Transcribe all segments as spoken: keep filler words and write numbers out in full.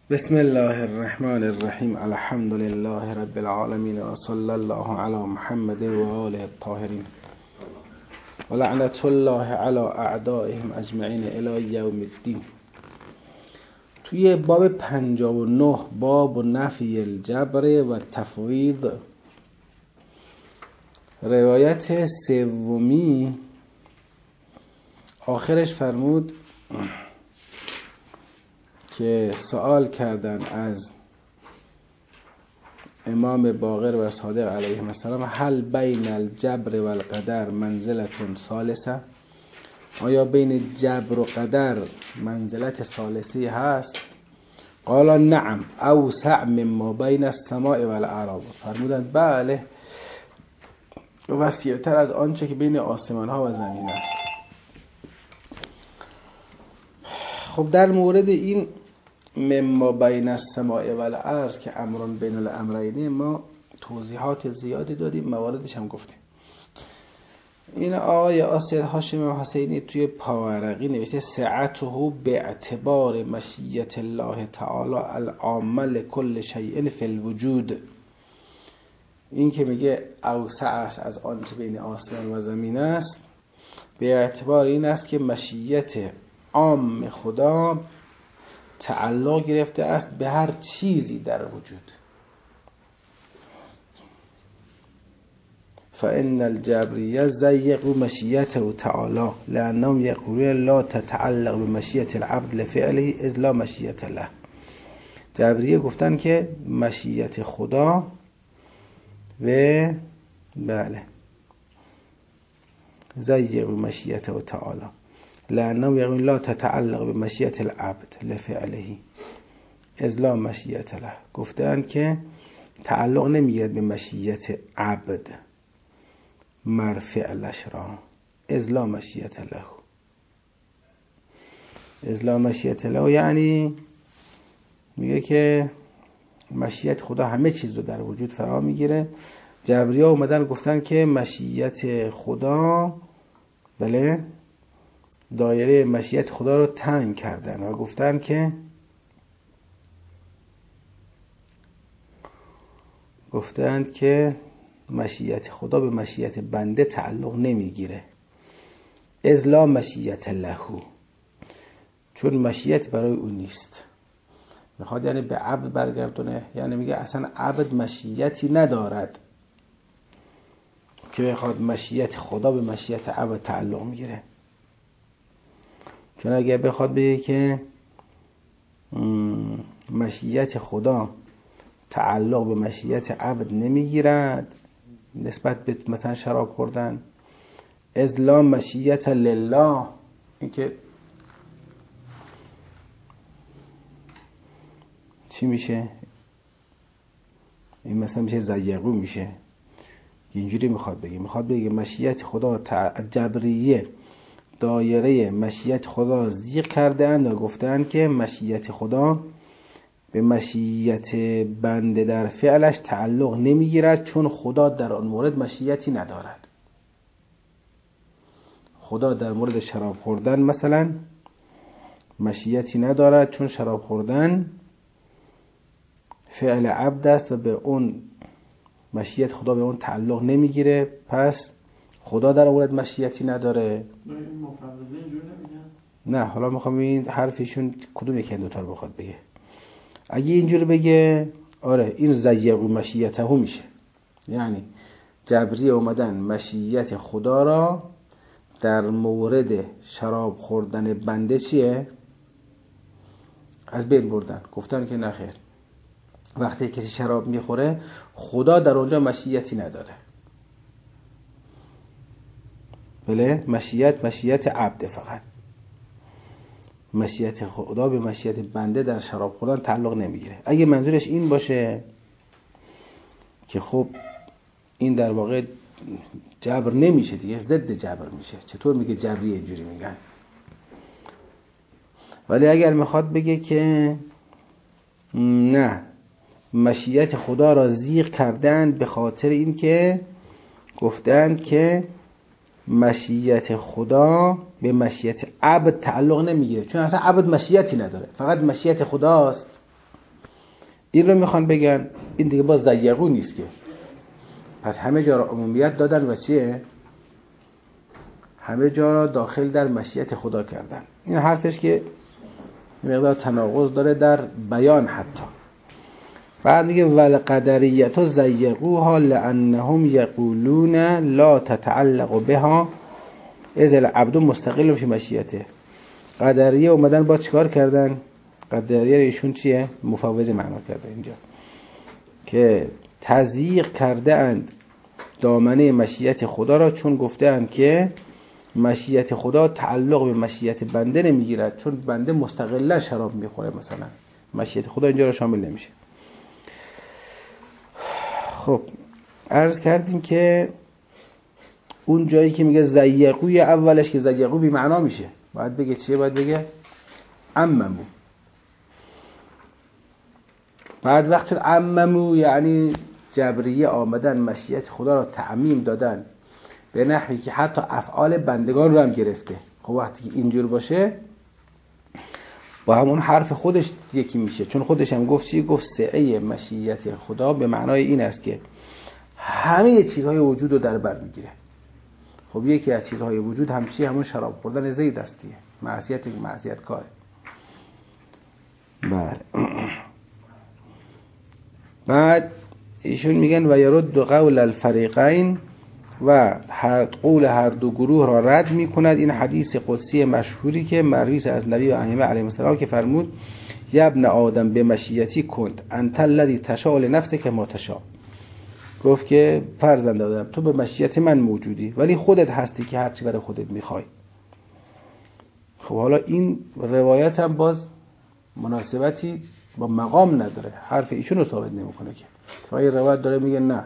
بسم الله الرحمن الرحیم. الحمد لله رب العالمین و صلی الله علی محمد و آله الطاهرین و لعنت الله علی اعدائهم اجمعین الی یوم الدین. توی باب پنجاه و نه، باب نفی الجبر و تفویض، روایت سومی، آخرش فرمود که سوال کردن از امام باقر و صادق علیهم السلام: هل بین الجبر و القدر منزلت ثالثه؟ آیا بین جبر و قدر منزلت ثالثی هست؟ قال نعم اوسع مما بین السماء و الارض. فرمودند بله، وسیع‌تر از آنچه که بین آسمان ها و زمین است. خب در مورد این مما بین السماء و الارض که امران بین الامرین، ما توضیحات زیادی دادیم، مواردش هم گفتیم. این آقای آسید هاشم حسینی توی پاورقی نوشته سعته به اعتبار مشیت الله تعالی العامه لکل شیء فی الوجود. این که میگه اوسع است از آنچه بین آسمان و زمین است، به اعتبار این است که مشیت عام خدا تعلق گرفته است به هر چیزی در وجود. فإن الجبریه ضیقوا مشیته تعالی لأنهم یقولون لا تتعلق بمشیت العبد لفعله اذ لا مشیت له. جبریه گفتن که مشیت خدا و بله ضیقوا مشیته تعالی لأنهم یقولون لا تتعلق بمشیت العبد لفعله اذ لا مشیت له. گفتند که تعلق نمیگیرد به مشیت عبد مرفعلش را، اذ لا مشیت له. اذ لا مشیت له یعنی میگه که مشیت خدا همه چیز رو در وجود فرا میگیره. جبریه اومدن گفتن که مشیت خدا، بله، دایره مشیت خدا رو تنگ کردن و گفتن که گفتند که مشیت خدا به مشیت بنده تعلق نمیگیره، اذ لا مشیت له، چون مشیت برای اون نیست. میخواد یعنی به عبد برگردونه، یعنی میگه اصلا عبد مشیتی ندارد که بخواد مشیت خدا به مشیت عبد تعلق میگیره. چون اگه بخواد بگه که مشیت خدا تعلق به مشیت عبد نمیگیرد نسبت به مثلا شراب خوردن، اذ لا مشیت لله، این که چی میشه؟ این مثلا میشه ضیقو میشه. اینجوری میخواد بگه، میخواد بگه مشیت خدا جبریه دایره مشیت خدا ضیق کرده اند و گفتند که مشیت خدا به مشیت بنده در فعلش تعلق نمیگیرد، چون خدا در آن مورد مشیتی ندارد. خدا در مورد شراب خوردن مثلا مشیتی ندارد، چون شراب خوردن فعل عبد است و به اون مشیت خدا به اون تعلق نمیگیره، پس خدا در مورد مشیتی نداره. نه، حالا میخوام این حرفشون کدوم یکی این دوتا رو بخواد بگه. اگه اینجور بگه آره این ضیقوا مشیته میشه، یعنی جبریه اومدن مشیت خدا را در مورد شراب خوردن بنده چیه؟ از بین بردن. گفتن که نخیر، وقتی کسی شراب میخوره خدا در اونجا مشیتی نداره. بله، مشیت مشیت عبد، فقط مشیت خدا به مشیت بنده در شراب خوردن تعلق نمیگیره. اگه منظورش این باشه که خب این در واقع جبر نمیشه دیگه، ضد جبر میشه. چطور میگه جبری اینجوری میگن؟ ولی اگر میخواد بگه که نه، مشیت خدا را ضیق کردند به خاطر این که گفتند که مشیت خدا به مشیت عبد تعلق نمیگیره، چون اصلا عبد مشیتی نداره، فقط مشیت خداست. این رو میخوان بگن این دیگه باز ضیقو نیست که، پس همه جا را عمومیت دادن و چیه؟ همه جا را داخل در مشیت خدا کردن. این حرفش که مقدار تناقض داره در بیان. حتی بعد میگه والقدریت ضیقوها لانهم یقولون لا تتعلق بها اذ العبد مستقل فی مشیته. قدریه اومدن با چیکار کردن؟ قدریه ایشون چیه؟ مفوض معنا کرده اینجا که تضییق کرده اند دامنه مشیت خدا را، چون گفته اند که مشیت خدا تعلق به مشیت بنده نمیگیرد، چون بنده مستقلا شراب میخوره مثلا، مشیت خدا اینجا را شامل نمیشه. خب عرض کردیم که اون جایی که میگه ضیقوی اولش که ضیقو بی معنا میشه، باید بگه چیه؟ باید بگه عممو. بعد وقت عممو یعنی جبریه آمدن مشیت خدا را تعمیم دادن به نحوی که حتی افعال بندگان رو هم گرفته. خب وقتی که اینجور باشه با همون حرف خودش یکی میشه، چون خودش هم گفت چی؟ گفت سعه مشیت خدا به معنای این است که همه چیزهای وجود رو در بر میگیره. خب یکی از چیزهای وجود هم چی؟ همون شراب خوردن زید است دیگه، معصیت معصیت کاره. بله. بعد ایشون میگن و یرد قول الفریقین، و هر قول هر دو گروه را رد میکند این حدیث قدسی مشهوری که مروی از نبی و ائمه علیهم السلام که فرمود یا ابن آدم به مشیتی کند انت الذی تشاء لنفسک ما تشاء. گفت که فرزند آدم تو به مشیت من موجودی ولی خودت هستی که هرچی برای خودت میخوای. خب حالا این روایت هم باز مناسبتی با مقام نداره، حرف ایشون رو ثابت نمیکنه که. و این روایت داره میگه نه،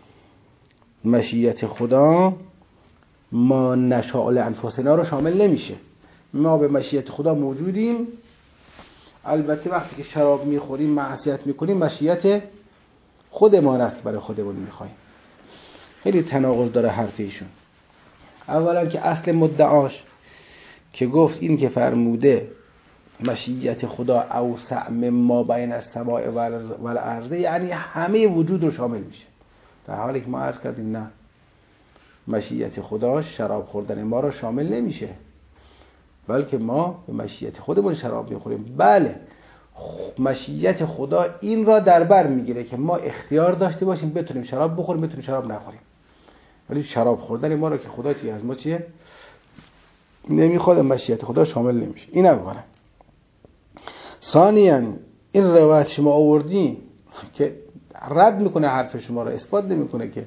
مشیت خدا ما نشاء لانفسنا رو شامل نمیشه. ما به مشیت خدا موجودیم، البته وقتی که شراب میخوریم معصیت میکنیم مشیت خودمان است، برای خودمون میخوایم. خیلی تناقض داره حرف ایشون. اولا که اصل مدعاش که گفت این که فرموده مشیت خدا اوسع مما بین السماء والارض یعنی همه وجود رو شامل میشه، در حالی که ما عرض کردیم نه، مشیت خدا شراب خوردن ما رو شامل نمیشه، بلکه ما به مشیت خودمون شراب میخوریم. بله مشیت خدا این را در بر میگیره که ما اختیار داشته باشیم بتونیم شراب بخوریم بتونیم شراب نخوریم، ولی شراب خوردن ما رو که خدا چی از ما چیه نمیخواد، مشیت خدا شامل نمیشه. این اولا. ثانیاً این روایت شما آوردین که رد میکنه حرف شما رو، اثبات نمیکنه که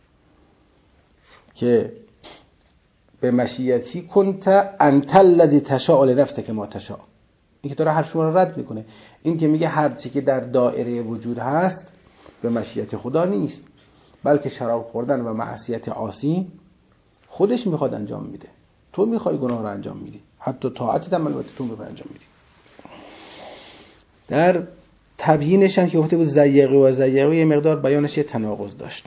که به مشیتی کنت انت الذی تشاء لنفسک ما تشاء. این که داره حرف شما رو رد میکنه. این که میگه هر چی که در دایره وجود هست به مشیت خدا نیست، بلکه شراب خوردن و معصیت عاصی خودش میخواد انجام میده، تو میخوای گناه رو انجام میدی، حتی طاعتی هم البته تو میخوای انجام میدی. در تبیینش هم که گفته بود ضیقه و ضیقه یه مقدار بیانش یه تناقض داشت.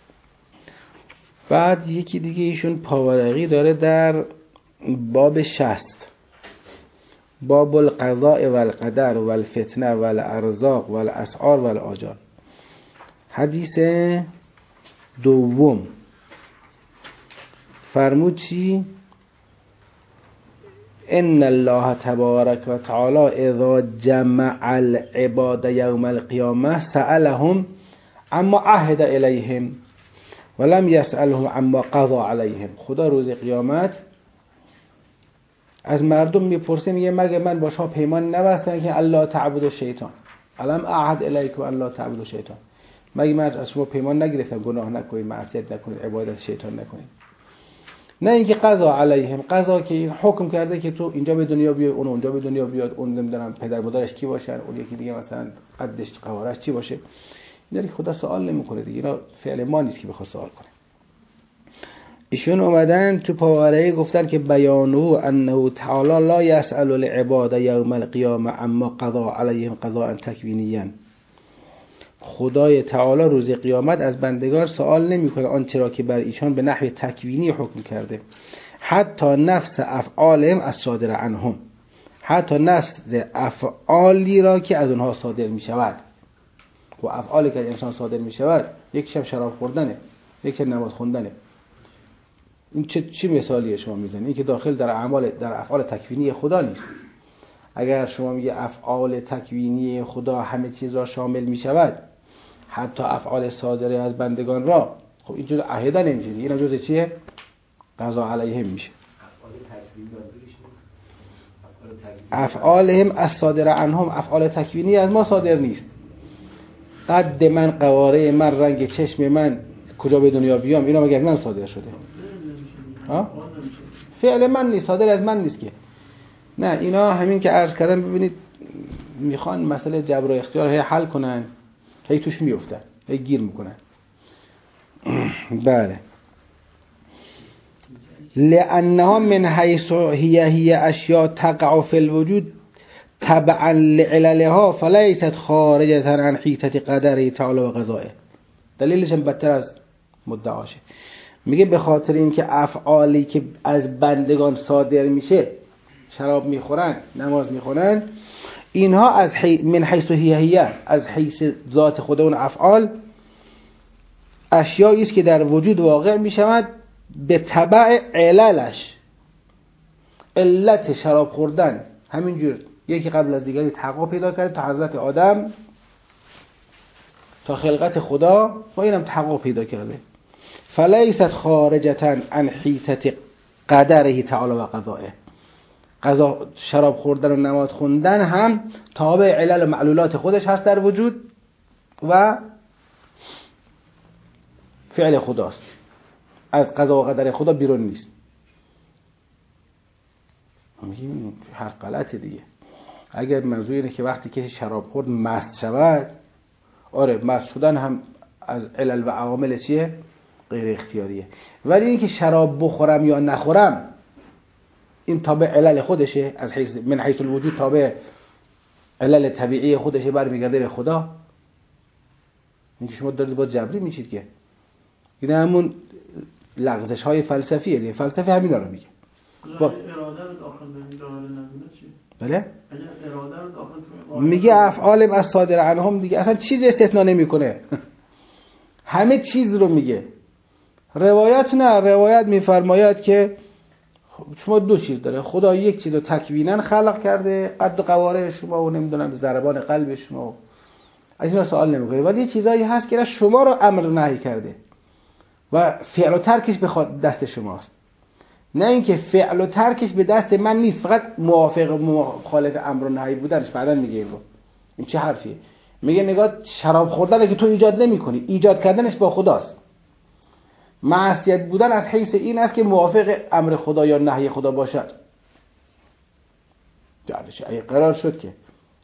بعد یکی دیگه ایشون پاورقی داره در باب شصت، باب القضاء والقدر والفتنه والارزاق والاسعار والآجال. حدیث دوم فرمود چی؟ ان الله تبارک و تعالی اذا جمع العباد یوم القیامه سألهم اما عهد الیهم ولم یسألهم اما قضا علیهم. خدا روز قیامت از مردم میپرسه، میگه مگه من با شما پیمان نبستم که الله تعبد شیطان، علم اعهد الیکم الله تعبد شیطان، مگه من از شما پیمان نگرفتم گناه نکنید، معصیت نکنید، عبادت شیطان نکنید؟ نه اینکه قضا علیهم، قضا که این حکم کرده که تو اینجا به دنیا بیای، اون اونجا به دنیا بیاد، اون نمیدونم پدر مادرش کی باشن، اون یکی دیگه مثلا قدش قوارش چی باشه. اینا خدا سوال نمیکنه دیگه، اینا فعل ما نیست که بخواد سوال کنه. ایشون اومدن تو پاورقی گفتن که بیانه انه تعالی لا یسأل العباد یوم القیامه اما قضا علیهم قضاء تکوینیا. خدای تعالی روز قیامت از بندگان سوال نمیکنه آنچه را که بر ایشان به نحو تکوینی حکم کرده، حتی نفس افعالهم الصادر عنهم، حتی نفس افعالی را که از اونها صادر می شود. و افعالی که انسان صادر می شود، یکیش هم شراب خوردنه، یکیش هم نماز خوندنه. این چه چی مثالیه شما میزنید؟ این که داخل در اعمال در افعال تکوینی خدا نیست. اگر شما میگه افعال تکوینی خدا همه چیز را شامل می شود، حتی افعال صادره از بندگان را، خب این جزء عهده نمیشه، این جزء چیه؟ قضا علیهم میشه. افعالهم از صادره عنهم، افعال تکوینی از ما صادر نیست. قد من، قواره من، رنگ چشم من، کجا به دنیا بیام، اینا مگر من صادر شده؟ ها؟ فعل من نیست، صادر از من نیست که. نه، اینا همین که عرض کردم، ببینید میخوان مسئله جبر و اختیار هی حل کنن، هی توش میافتن، هی گیر میکنن. بله. لأنها من حيث هي هي اشیاء تقع في الوجود تبعا لعللها فليست خارجة عن حيطة قدره تعالی و قضائه. دلیلش هم بدتر از مدعاشه. میگه به خاطر این که افعالی که از بندگان صادر میشه، شراب میخورن، نماز میخونن، اینها از حی... من حیث هی هی، از حیث ذات خود اون افعال، اشیایی است که در وجود واقع میشود به تبع عللش. علت شراب خوردن همینجور یکی قبل از دیگری تحقق پیدا کرده، تا حضرت آدم تا خلقت خدا و اینم تحقق پیدا کرده. فلیست خارجة عن حیطة قدره تعالی و قضائه. قضا شراب خوردن و نماز خوندن هم تابع علل و معلولات خودش هست در وجود و فعل خداست، از قضا و قدر خدا بیرون نیست. میگیم هر غلطه دیگه. اگر منظور اینه که وقتی که شراب خورد مست شود، آره مست شدن هم از علل و عوامل چیه؟ غیر اختیاریه. ولی اینکه شراب بخورم یا نخورم، این تابع علل خودشه، از حیث من حیث الوجود تابع علل طبیعی خودشه، برمیگرده به خدا. این که شما دارید با جبری میشید که این همون لغزش های فلسفیه دیگه. فلسفه همینا رو میگه. با اراده رو داخل نمیدونه چی؟ بله؟ اراده رو داخل میگه افعال از صادر عنهم دیگه، اصلا چیز استثناء نمیکنه. همه چیز رو میگه. روایت نه، روایت میفرماید که شما دو چیز داره. خدا یک چیز رو تکویناً خلق کرده، قد و قواره شما و نمیدونم ضربان قلب شما، از اینا سوال نمیکنه. ولی یه چیزایی هست که شما رو امر نهی کرده و فعل و ترکش به دست شماست. نه اینکه فعل و ترکش به دست من نیست، فقط موافق و مخالف امر و نهی بودنش. بعداً میگه اینو. این چه حرفیه؟ میگه نگاه، شراب خوردن که تو ایجاد نمی‌کنی، ایجاد کردنش با خداست. معصیت بودن از حیث این است که موافق امر خدا یا نهی خدا باشد. یعنیش اگه قرار شد که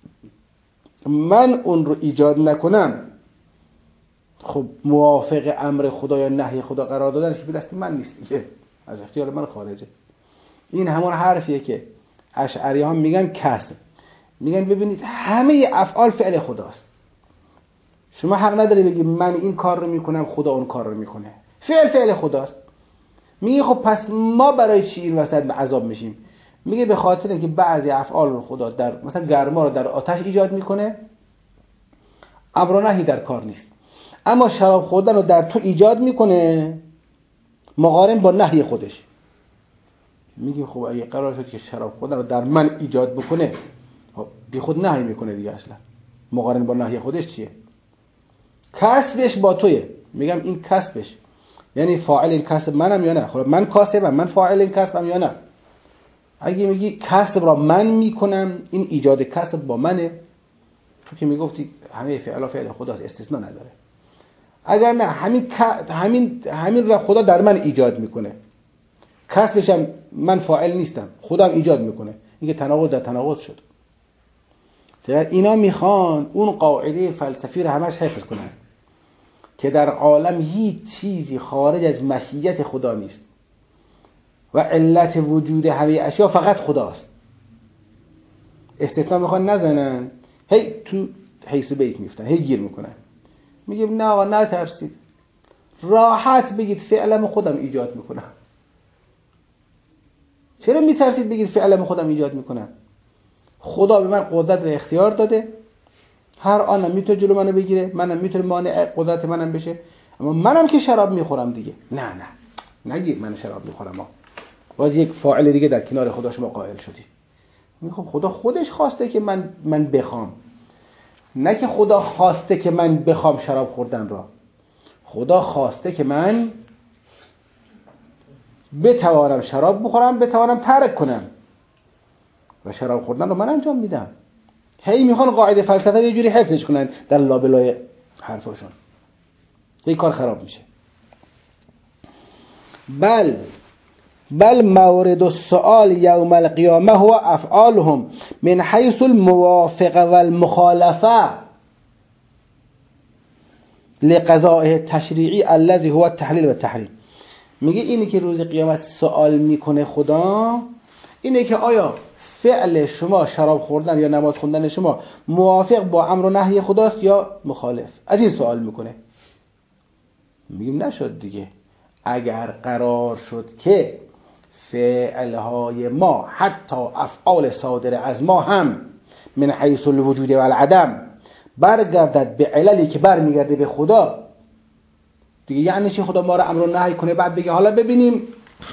من اون رو ایجاد نکنم، خب موافق امر خدا یا نهی خدا قرار دادنش به دست من نیست دیگه، از اختیار من خارجه. این همون حرفیه که اشعری ها میگن کسب. میگن ببینید همه افعال فعل خداست. شما حق نداری بگی من این کار رو میکنم خدا اون کار رو میکنه. فعل فعل خداست. میگه خب پس ما برای چی این وسط به عذاب میشیم؟ میگه به خاطر اینکه بعضی افعال رو خدا در مثلا گرما رو در آتش ایجاد میکنه، امر و نهی در کار نیست. اما شراب خوردن رو در تو ایجاد میکنه مقارن با نهی خودش. میگه خب اگه قرار شد که شراب خوردن رو در من ایجاد بکنه، خب بی خود نهی میکنه دیگه. اصلا مقارن با نهی خودش چیه؟ کسبش با توئه. میگم این کسبش یعنی فاعل این کسب منم یا نه؟ خب من کاسبم، من فاعل این کسبم یا نه؟ اگه میگی کسب را من میکنم، این ایجاد کسب با منه. تو که میگفتی همه فعلا فعل خداست، استثناء نداره. اگر نه، همین همین همین را خدا در من ایجاد میکنه، کسبشم من فاعل نیستم، خدا هم ایجاد میکنه. این که تناقض در تناقض شد. اینا میخوان اون قاعده فلسفی رو همش حفظ کنن که در عالم هیچ چیزی خارج از مشیت خدا نیست و علت وجود همه اشیا فقط خداست. استثناء میخوان نزنن، هی تو حیث بیت میفتن، هی گیر میکنن. میگیم نه آقا نترسید، راحت بگید فعلم خودم ایجاد میکنم. چرا میترسید بگید فعلم خودم ایجاد میکنم؟ خدا به من قدرت و اختیار داده، هر آنم میتونه جلو منو بگیره، منم میتونه مانع قدرت منم بشه. اما منم که شراب میخورم دیگه، نه نه نگید من شراب میخورم. ما باز یک فاعل دیگه در کنار خدا شما قائل شدی. خب خدا خودش خواسته که من من بخوام، نه که خدا خواسته که من بخوام شراب خوردن را. خدا خواسته که من بتوانم شراب بخورم، بتوانم ترک کنم، و شراب خوردن رو من انجام میدم. هی میخوان قاعده فلسفه یه جوری حفظش کنن در لابلای حرفاشون، این کار خراب میشه. بل بل مورد السؤال یوم القیامه هو افعالهم من حیث الموافقه والمخالفه لقضائه التشریعی الذي هو التحلیل و التحریم. میگه اینی که روز قیامت سوال میکنه خدا اینه که آیا فعل شما شراب خوردن یا نماز خوندن شما موافق با امر و نهی خداست یا مخالف. از این سوال میکنه. میگیم نشد دیگه. اگر قرار شد که فعلهای ما حتی افعال صادره از ما هم من حیث الوجود و العدم برگردد به عللی که برمیگرده به خدا دیگه، یعنی چی؟ خدا ما رو امر و نهی کنه بعد بگه حالا ببینیم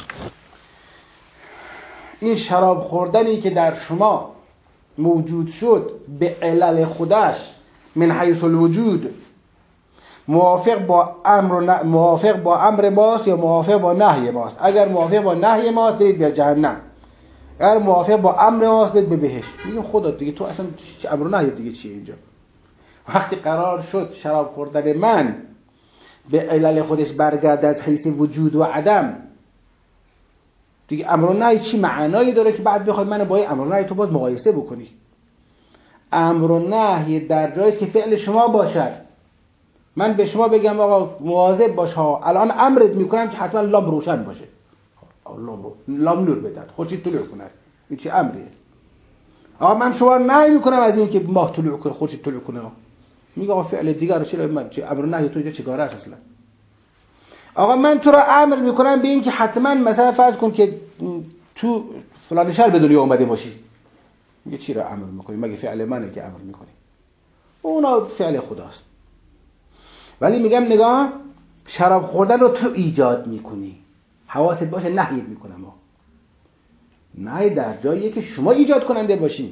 این شراب خوردنی که در شما موجود شد به علل خودش من حیث الوجود موافق با امر ن... موافق با امر ماست یا موافق با نهی ماست. اگر موافق با نهی ماست برید به جهنم، اگر موافق با امر ماست برید به بهشت. میگم خدا دیگه تو اصلا امر و نهی دیگه چیه اینجا؟ وقتی قرار شد شراب خوردن من به علل خودش برگردد حیث وجود و عدم دیگه امر و نهی چی معنایی داره که بعد بخوای من با این امر و نهی تو باز مقایسه بکنی؟ امر و نهی در جایی که فعل شما باشد. من به شما بگم آقا مواظب باش ها، الان امرت میکنم که حتما لام روشن باشه، لام لام نور بدد، خورشید طلوع کنه. این چه امریه؟ آقا من شما نهی میکنم از این که ماه طلوع کنه، خورشید طلوع کنه. میگه آقا فعل دیگر رو چرا من چه امر و نهی تو اینجا چیکاره است اصلا؟ آقا من تو را امر میکنم به این که حتما مثلا فرض کن که تو فلان شهر به دنیا اومده باشی. میگه چی را امر میکنی؟ مگه فعل منه که امر میکنی؟ اونا فعل خداست. ولی میگم نگاه، شراب خوردن رو تو ایجاد میکنی، حواست باشه نهیت میکنم ها. نهی در جاییه که شما ایجاد کننده باشی.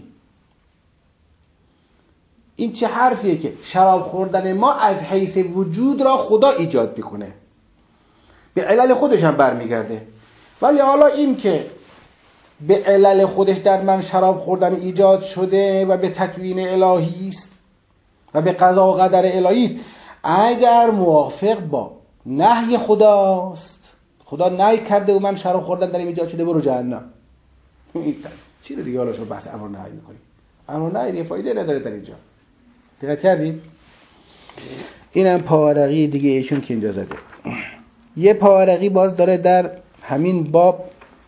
این چه حرفیه که شراب خوردن ما از حیث وجود را خدا ایجاد میکنه، به علل خودش هم برمیگرده. ولی حالا این که به علل خودش در من شراب خوردن ایجاد شده و به تکوین الهی است و به قضا و قدر الهی است، اگر موافق با نهی خداست، خدا نهی کرده و من شراب خوردن در این ایجاد شده، برو جهنم. چی رو دیگه حالا شما بحث امر نهی میکنی؟ امر نهی دیگه فایده نداره در اینجا. دقت کردید؟ اینم پاورقی دیگه ایشون که اینجا زده. یه پاورقی باز داره در همین باب،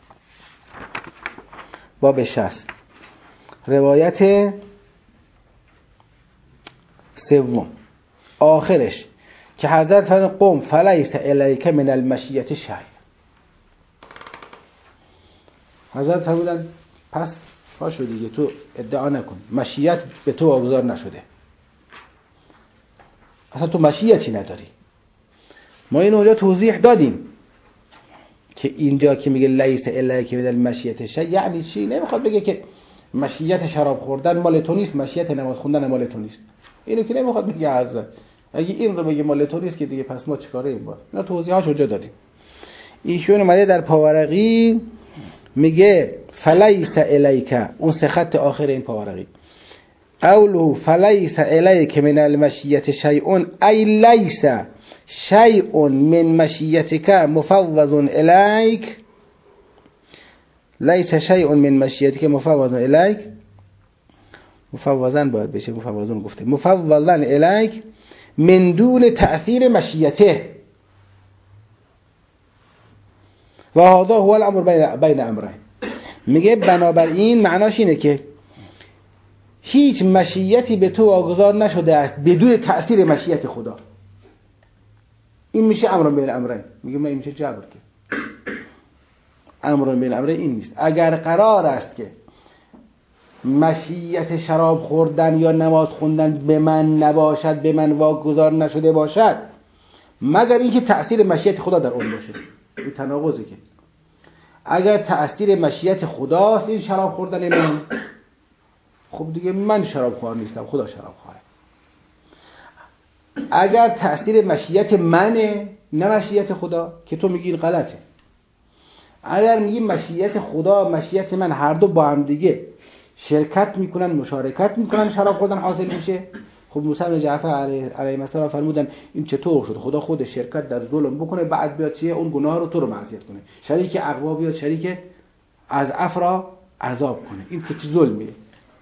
باب شصت، روایت سوم آخرش که حضرت فرمودند قم فلیس الیک من المشیة شیء. حضرت فرمودند پس پاشو دیگه، تو ادعا نکن، مشیت به تو واگذار نشده، اصلا تو مشیتی نداری. ما این اونجا توضیح دادیم که اینجا که میگه لیس الیک من المشیة شیء یعنی چی؟ نمیخواد بگه که مشیت شراب خوردن مال تو نیست، مشیت نماز خوندن مال تو نیست. اینو که نمیخواد بگه. حضرت اگه این رو بگه مال تو نیست که دیگه پس ما چیکاره این بار؟ اینا توضیحاتش اونجا دادیم. ایشون اومده در پاورقی میگه فلیس الیک، اون سه خط آخر این پاورقی، قوله فلیس الیک من المشیة شیء ای لیس شیء من مشیتک مفوض الیک، لیس شیء من مشیتک مفوض الیک، مفوضا باید بشه، مفوضون گفته، مفوضا الیک من دون تأثیر مشیته و هذا هو الامر بین امرین. میگه بنابراین معناش اینه که هیچ مشیتی به تو واگذار نشده است بدون تأثیر مشیت خدا. این میشه امر بین امرین. میگه من این میشه جبر که امر بین امرین این نیست. اگر قرار است که مشیت شراب خوردن یا نماز خوندن به من نباشد، به من واگذار نشده باشد، مگر اینکه تأثیر مشیت خدا در اون باشه. این تناقضه که اگر تأثیر مشیت خداست این شراب خوردن من، خب دیگه من شراب خوار نیستم، خدا شراب خواره. اگر تأثیر مشیت منه نه مشیت خدا، که تو میگی غلطه. اگر میگی مشیت خدا مشیت من، هر دو با هم دیگه شرکت میکنن، مشارکت میکنن، شراب خوردن حاصل میشه. خب موسی بن جعفر علیه علیه السلام فرمودن این چطور شد؟ خدا خود شرکت در ظلم بکنه بعد بیاد چیه اون گناه رو تو رو معصیت کنه، شریک اقوا بیاد شریک از افرا عذاب کنه، این که چه ظلمیه.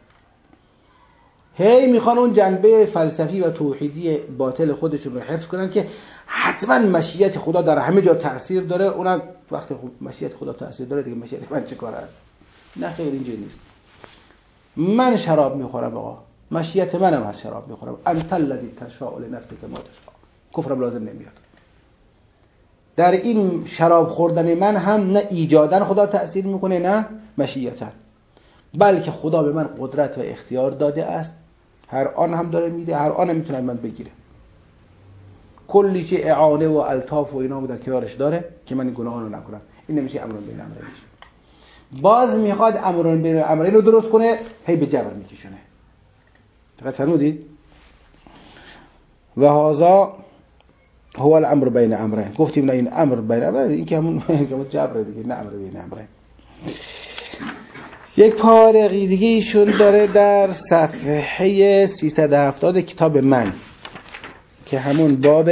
هی میخوان اون جنبه فلسفی و توحیدی باطل خودشون رو حفظ کنن که حتما مشیت خدا در همه جا تأثیر داره. اونم وقتی مشیت خدا تأثیر داره دیگه مشیت من چه کار است؟ نه خیر، اینجوری نیست. من شراب میخورم آقا، مشیت منم هست شراب میخورم. انت الذی تشاء لنفسک ما تشاء. کفرم لازم نمیاد. در این شراب خوردن من هم نه ایجادن خدا تأثیر میکنه نه مشیتن، بلکه خدا به من قدرت و اختیار داده است، هر آن هم داره میده، هر آن هم میتونه من بگیره. کلی چه اعانه و الطاف و اینا در کنارش داره که من این گناه رو نکنم. این نمیشه امرون بین امرین میشه. باز میخواد امرون بین امرین رو درست کنه، هی به جبر میکشونه. دقیق فرمودید؟ و هذا هو الامر بین امرین. گفتیم نه این امر بین امرین، این که همون جبر دیگه، نه امر بین امرین. یک پاره‌ای دیگه ایشون داره در صفحه سیصد و هفتاد کتاب من که همون باب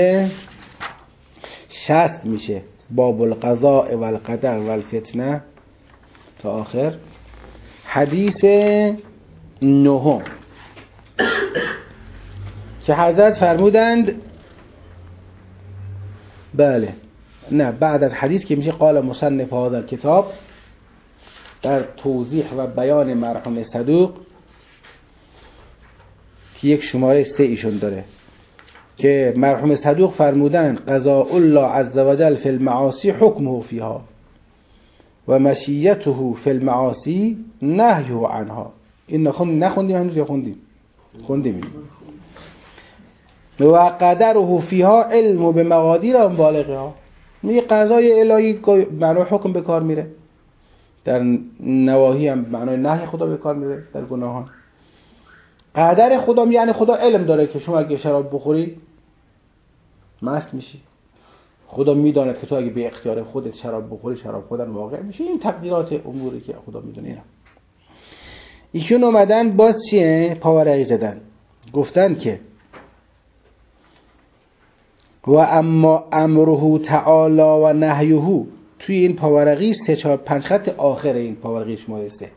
شصت میشه، باب القضاء و القدر و الفتنه تا آخر، حدیث نهم که حضرت فرمودند بله نه بعد از حدیث که میشه قال مصنف هذا الكتاب در توضیح و بیان مرحوم صدوق که یک شماره سه ایشون داره که مرحوم صدوق فرمودن قضاء الله عز وجل فی المعاصی حکمه فیها و مشیته فی المعاصی نهیه عنها. این نخوندیم نخوندیم هنوز یا خوندیم؟ خوندیم. و قدره فیها علم به مقادیر و بالغها. میگه قضای الهی معنای حکم به کار میره، در نواهی هم معنای نهی خدا به کار میره در گناهان. قدر خدا یعنی خدا علم داره که شما اگه شراب بخوری مست میشی، خدا میداند که تو اگه به اختیار خودت شراب بخوری شراب خوردن واقع میشه. این تقدیرات اموری که خدا میدونه. اینا ایشون اومدن باز چیه پاورقی زدن، گفتن که و اما امره تعالی و نهیه. توی این پاورقی سه چهار پنج خط آخر این پاورقی شماره سه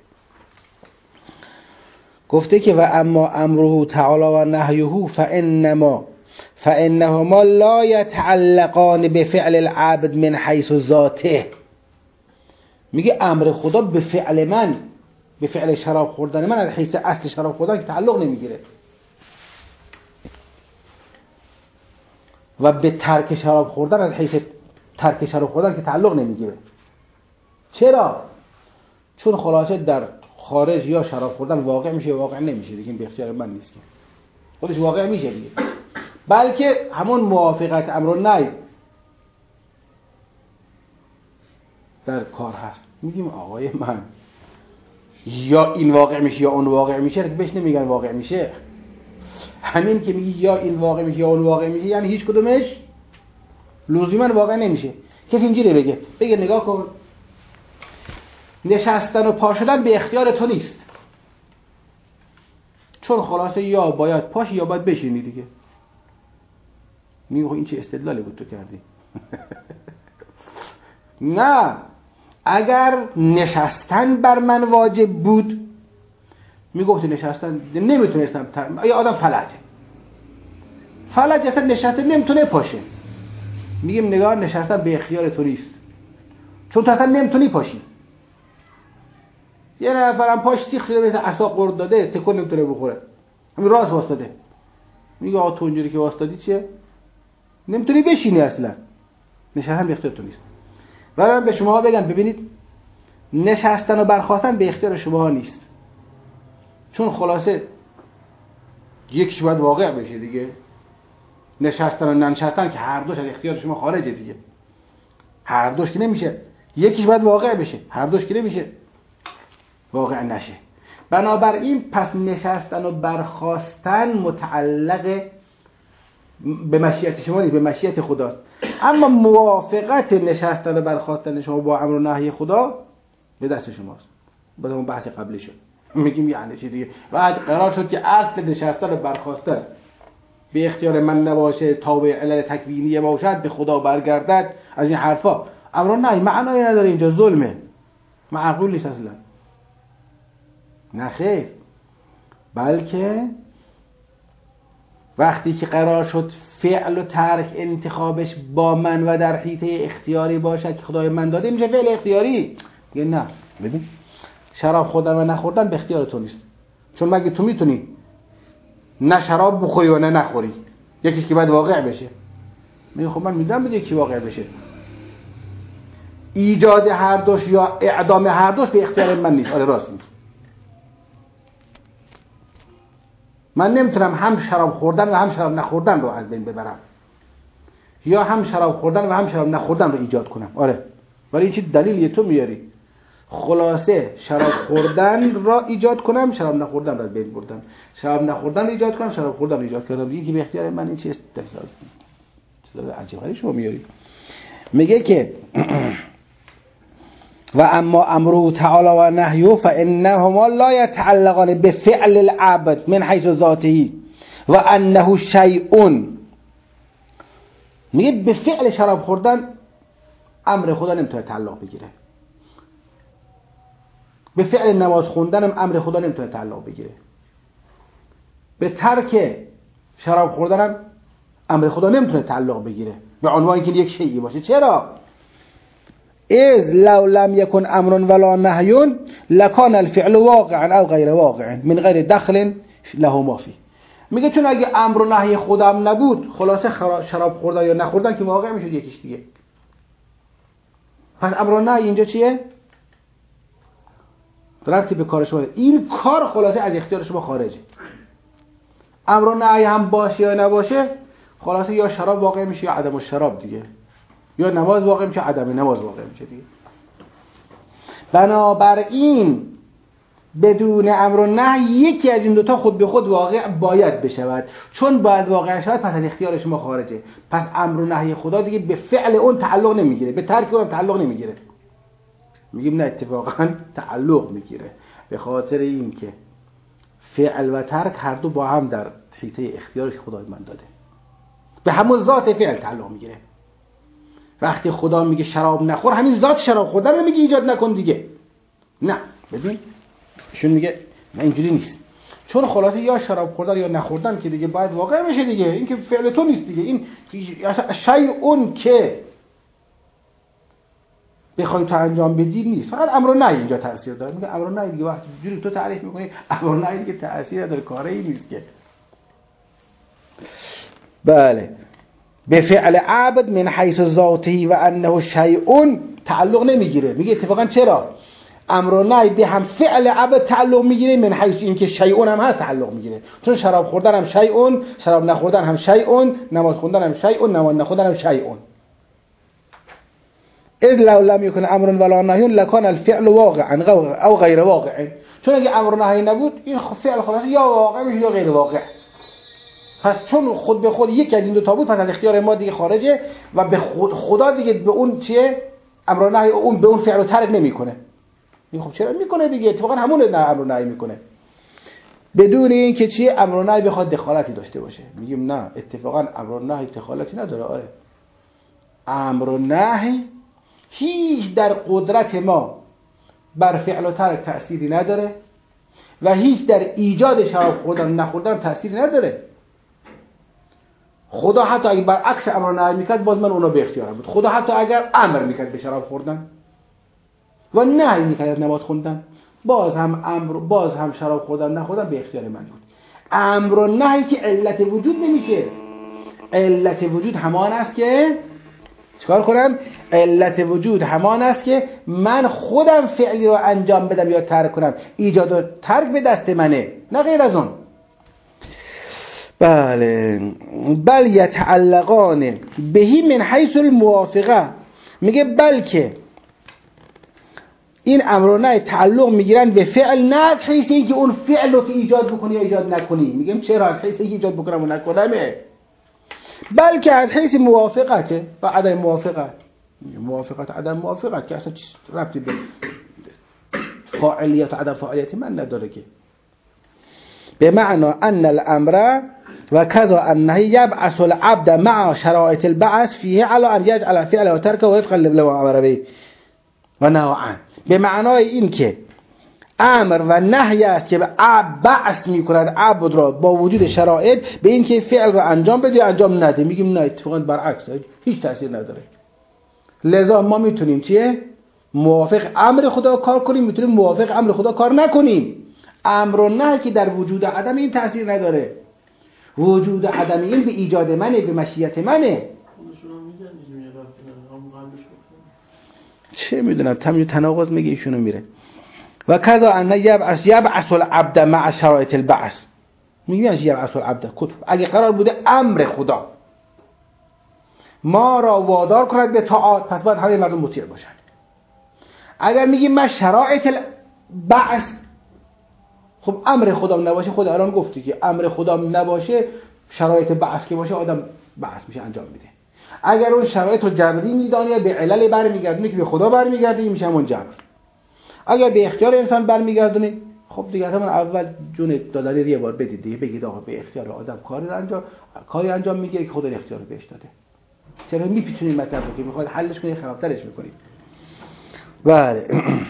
گفته که و اما امره تعالی و نهیه فانما فانهما لا يتعلقان بفعل العبد من حيث ذاته. میگه امر خدا به فعل من، به فعل شراب خوردن من از حیث اصل شراب خوردن که تعلق نمیگیره، و به ترک شراب خوردن از حیث ترک شراب خوردن که تعلق نمیگیره. چرا؟ چون خلاصه در خارج یا شراب خوردن واقع میشه واقع نمیشه دیگه، به اختیار من نیست که خودش واقع میشه دیگه، بلکه همون موافقت امر و نهی در کار هست. میگیم آقای من یا این واقع میشه یا اون واقع میشه، بهش نمیگن واقع میشه. همین که میگی یا این واقع میشه یا اون واقع میشه یعنی هیچ کدومش لزوما واقع نمیشه. کسی اینجوری بگه بگه نگاه کن نشستن و پا شدن به اختیار تو نیست، چون خلاصه یا باید پاشی یا باید بشینی دیگه. میگه این چه استدلالی بود تو کردی؟ نه، اگر نشستن بر من واجب بود میگفتی نشستن نمیتونستم تر... یا آدم فلجه فلج اصلا نشسته نمیتونه پاشه، میگیم نگاه نشستن به اختیار تو نیست چون تو اصلا نمیتونی پاشی. یه نفرم پاش تیخ شده مثل عصا قرد داده تکون نمیتونه بخوره، همین راست واسطاده. میگه آقا تو اونجوری که واسطادی چیه؟ نمیتونی بشینی اصلا، نشستن به اختیار تو نیست. ولی من به شما بگم ببینید نشستن و برخاستن به اختیار شما نیست، چون خلاصه یکیش باید واقع بشه دیگه، نشستن و ننشستن که هر دوش از اختیار شما خارجه دیگه، هر دوش که نمیشه، یکیش باید واقع بشه، هر دوش که نمیشه واقع نشه. بنابراین پس نشستن و برخاستن متعلق به مشیت شما نیست، به مشیت خداست. اما موافقت نشستن و برخاستن شما با امر و نهی خدا به دست شماست. بعد اون بحث قبلی شد، میگیم یعنی چی دیگه. بعد قرار شد که اصل نشستن و برخاستن به اختیار من نباشه، تابع علل تکوینی باشد، به خدا برگردد، از این حرفا. امر و نهی معنایی نداره، اینجا ظلمه، معقول نیست اصلا. نه خیر، بلکه وقتی که قرار شد فعل و ترک انتخابش با من و در حیطه اختیاری باشد که خدای من داده، میشه فعل اختیاری. یه نه، ببین شراب خوردن و نخوردن به اختیار تو نیست، چون مگه تو میتونی نه شراب بخوری و نه نخوری؟ یکی که باید واقع بشه. میگه خب من میدونم بده یکی واقع بشه. ایجاد هر دوش یا اعدام هر دوش به اختیار من نیست. آره راست میگی، من نمیتونم هم شراب خوردن و هم شراب نخوردن رو از بین ببرم، یا هم شراب خوردن و هم شراب نخوردن رو ایجاد کنم. آره، ولی این چی دلیلی تو میاری؟ خلاصه شراب خوردن را ایجاد کنم، شراب نخوردن را از بین بردم، شراب نخوردن رو ایجاد کنم، شراب خوردن رو ایجاد کردم. یکی به اختیار من، این چی است؟ دلیل عجیب غریبی شما میاری. میگه که و اما امره تعالی و نهیه فانهما لا يتعلقان بفعل العبد من حیث ذاته و انه شیء. میگه به فعل شراب خوردن امر خدا نمیتونه تعلق بگیره، به فعل نماز خوندن هم امر خدا نمیتونه تعلق بگیره، به ترک شراب خوردن هم امر خدا نمیتونه تعلق بگیره به عنوان اینکه یک شیئی باشه. چرا؟ اذ لو لم يكن امر ولا نهي لكان الفعل واقعا او غیر واقع من غیر دخل له ما فيه. میگه چون اگه امر و نهی خودم نبود، خلاصه شراب خوردن یا نخوردن که واقع میشد یکیش دیگه. پس امر و نهی اینجا چیه؟ ربطی به کار شما. این کار خلاصه از اختیار شما خارجه. امر و نهی هم باشه یا نباشه، خلاصه یا شراب واقع میشه یا عدم الشراب دیگه، یا نماز واقع میشه عدم نماز واقع میشه دیگه. بنابراین بدون امر و نهی یکی از این دوتا خود به خود واقع باید بشود. چون باید واقع شود، پس از اختیار شما خارجه. پس امر و نهی خدا دیگه به فعل اون تعلق نمیگیره، به ترک اون تعلق نمیگیره. میگیم نه، اتفاقا تعلق میگیره، به خاطر این که فعل و ترک هر دو با هم در حیطه اختیارش خدای من داده، به همون ذات فعل تعلق میگیره. وقتی خدا میگه شراب نخور، همین ذات شراب خوردن رو میگه ایجاد نکن دیگه. نه، ببین ایشون میگه نه اینجوری نیست، چون خلاصه یا شراب خوردن یا نخوردن که دیگه باید واقع بشه دیگه، این که فعل تو نیست دیگه. این شیء که بخوای تو انجام بدی نیست، فقط امر و نهی اینجا تاثیر داره. میگه امر و نهی دیگه وقتی جوری تو تعریف میکنی، امر و نهی دیگه تاثیر نداره، کاری نیست که. بله، به فعل عبد من حیث ذاته و انه شیء تعلق نمیگیره. میگه اتفاقا چرا؟ امر و نهی به هم فعل عبد تعلق میگیره، من حیث اینکه شیء هم هست تعلق میگیره. چون شراب خوردن هم شیء، شراب نخوردن هم شیء، نماز خوندن هم شیء، نماز نخوندن هم شیء. اذ لو لم يكن امر ولا نهي لكان الفعل واقعا او غیر واقع. چون اگه امر و نهی نبود، این فعل خلاص یا واقع میشه یا غیر واقع. پس چون خود به خود یک از این دو تا بود، پس از اختیار ما دیگه خارجه و به خود خدا دیگه به اون چیه؟ امر و نهی اون به اون فعل و ترک نمیکنه. این خب چرا میکنه دیگه؟ اتفاقا همون نه امر و نهی میکنه، بدون اینکه چیه امر و نهی بخواد دخالتی داشته باشه. میگیم نه، اتفاقا امر و نهی دخالتی نداره. آره، امر و نهی هیچ در قدرت ما بر فعل و ترک تأثیری نداره و هیچ در ایجاد شراب خوردن و نخوردن تأثیری نداره. خدا حتی اگر برعکس امر و نهی میکرد، باز من اونو به اختیارم بود. خدا حتی اگر امر میکرد به شراب خوردن و نهی میکرد نماز خوندن، باز هم امر باز هم شراب خوردن نخوردن به اختیار من بود. امر و نهی که علت وجود نمیشه. علت وجود همان است که چیکار کنم؟ علت وجود همان است که من خودم فعلی رو انجام بدم یا ترک کنم. ایجاد و ترک به دست منه. نه غیر از اون. بله بل یتعلقان بهی من حیث الموافقه، میگه بلکه این امر و نهی تعلق میگیرن به فعل، نه از حیث اینکه اون فعل رو ایجاد بکنی یا ایجاد نکنی. میگم چرا از حیث اینکه ایجاد بکنم و نکنم، بلکه از حیث موافقته و عدم موافقت. موافقت عدم موافقت که اصلا ربطی به فاعلیت و عدم فاعلیت من نداره که. به معنی ان الامر و کذا النهی یبعث العبد مع شرائط البعث فیه علی ان یجعل فعله و ترکه وفقا لما امر به و نهی عنه. به معنای این که امر و نهی است که به عبد بعث میکند عبد را با وجود شرایط به این که فعل را انجام بده انجام نده. میگیم نه، اتفاقا برعکس، هیچ تاثیر نداره. لذا ما میتونیم چیه؟ موافق امر خدا کار کنیم، میتونیم موافق امر خدا کار نکنیم. امر و نهی که در وجود عدم این تاثیر نداره. وجود عدم این به ایجاد منه، به مشیت منه. چه میدونم تمیز تناقض میگه ایشونو میره. و کذا ان یبعث یبعث العبد مع شرایط البعث. میگه یبعث العبد اگه قرار بوده امر خدا ما را وادار کند به طاعات، پس باید همه مردم مطیع باشن. اگر میگیم ما شرایط البعث، خب امر خدا نباشه، خود الان گفتی که امر خدا نباشه، شرایط بعث که باشه آدم بعث میشه انجام میده. اگر اون شرایط رو جبری میدانی به علل برمیگردونه که به خدا برمیگردونه میشه همون جبر. اگر به اختیار انسان برمیگردونه، خب دیگه همون اول جون دلاری یه بار بدید دیگه، بگید آقا به اختیار آدم کاری انجام کاری انجام میگیره که خدا اختیار بهش داده. چرا میپیچونید مطلب رو که میخواد حلش کنید خرابترش میکنید. بله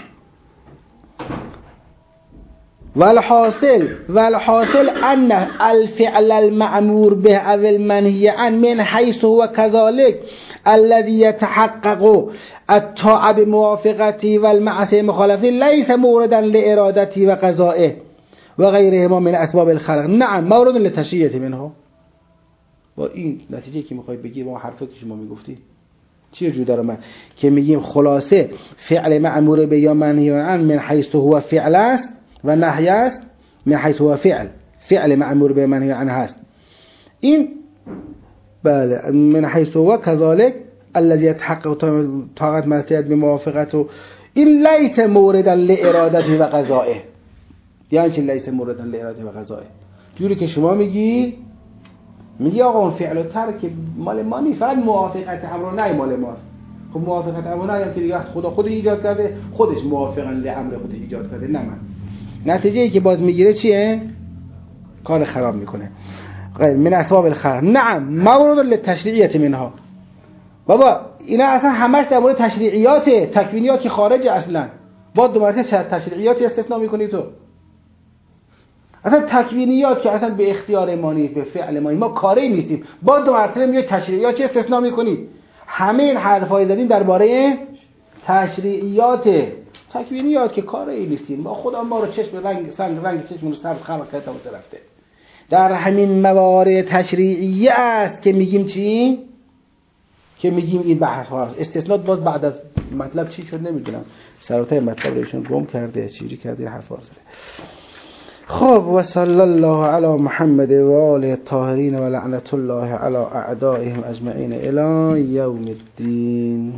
والحاصل والحاصل ان الفعل المأمور به او المنهي عن من حيث هو كذلك الذي يتحقق الطاعة بموافقته والمعصية مخالفته ليس موردا لإرادته وقضائه وغيرهما من اسباب الخلق. نعم مورد لتشریعه منه. با این نتیجه که میخوای بگی با حرفی که شما میگفتی چی جو داره من که میگیم خلاصه فعل مأمور به یا منهی عن من حيث هو فعل است و نهی است من حيث هو فعل. فعل مأمور به منهی عنه هست این. بله من حيث هو كذلك الذي يتحقق طاعت معصیت بموافقته این لیس موردا لارادته و قضائه. یعنی چی لیس موردا لارادته و قضائه؟ جوری که شما میگی میگی آقا اون فعل و ترک مال ما نیست، فقط موافقت امر و نهی مال ماست. خب موافقت امر و نهی هم که دیگه خدا خود ایجاد کرده، خودش موافقا لامر خود ایجاد کرده، نه من. نتیجه ای که باز میگیره چیه؟ کار خراب میکنه. غیر من اسباب الخلق. نعم مورد للتشریعیت منها. بابا اینا اصلا همش در مورد تشریعیاته، تکوینیات که خارج اصلا. با دو مرتبه تشریعیاتی استثناء میکنی تو. اصلا تکوینیات که اصلا به اختیار ما نیست، به فعل ما، ما کاری نیستیم. با دو مرتبه میای تشریعیات استثناء میکنی. همه این حرفای زدیم درباره تشریعیات، تکوینیات که کاری نیستیم. ما خدا ما رو چشم رنگ سنگ رنگ چشمون رو سبز خلق کرده و رفته. در همین موارد تشریعیه است که میگیم چی؟ که میگیم این بحث ها استثناء. باز بعد از مطلب چی شد نمیدونم، سراتای مطلب رو ایشون گم کرده، چیزی کرده، این حرفا زده. خب و صلی الله علی محمد و آله الطاهرین و لعنت الله علی اعدائهم اجمعین الی یوم الدین.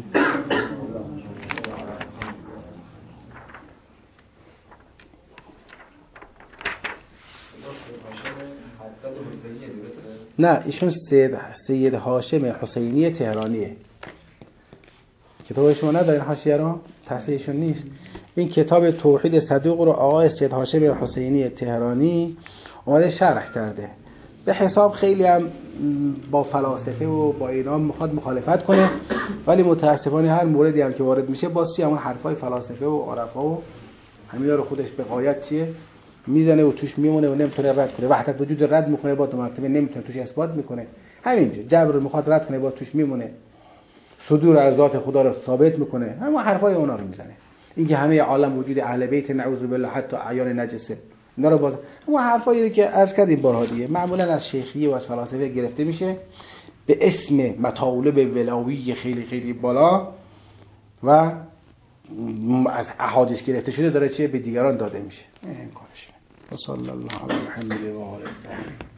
نه ایشون سید سید هاشم حسینی تهرانیه. کتاب شما ندارین حاشیه رو؟ تصحیحشون نیست. این کتاب توحید صدوق رو آقای سید هاشم حسینی تهرانی اومده شرح کرده. به حساب خیلی هم با فلاسفه و با اینا میخواد مخالفت کنه، ولی متاسفانه هر موردی هم که وارد میشه باز چی همون حرفای فلاسفه و عرفا و همینا رو خودش به غایت چیه میزنه و توش میمونه و نمیتونه رد کنه. وحدت وجود رد میکنه با دو مرتبه نمیتونه توش اثبات میکنه. همینجا جبر رو میخواد رد کنه با توش میمونه. صدور از ذات خدا رو ثابت میکنه. همون حرفای اونا رو میزنه. اینکه همه عالم وجود اهل بیت نعوذ بالله حتی اعیان نجسه، اینا رو باز همون حرفایی که عرض کردیم بارها دیگه معمولا از شیخیه و از فلاسفه گرفته میشه به اسم مطالب ولوی خیلی خیلی بالا و از احادیث گرفته شده داره چه به دیگران داده میشه. این کارش و صلی الله علی محمد و آله الطاهرین.